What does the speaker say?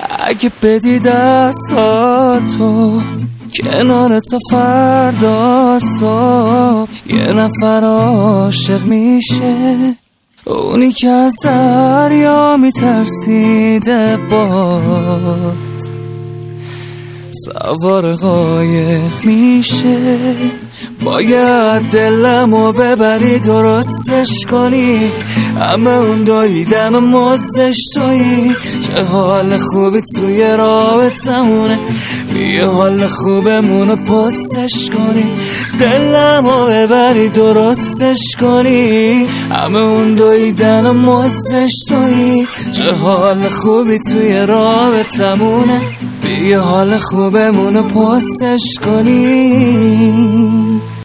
اگه بدی دستاتو کنار تو فردا صبح یه نفر عاشق میشه، اونی که از دریا میترسیده باد سوار قایق میشه. باید دلمو ببری درستش کنی، همه اون داییدن و مزدش تویی. چه حال خوبی توی رابطمونه، بیا حال خوبمونو پستش کنی. دلمو ببری درستش کنی، همه اون داییدن و مزدش تویی. چه حال خوبی توی رابطمونه، بیا حال خوبمونو پستش کنی.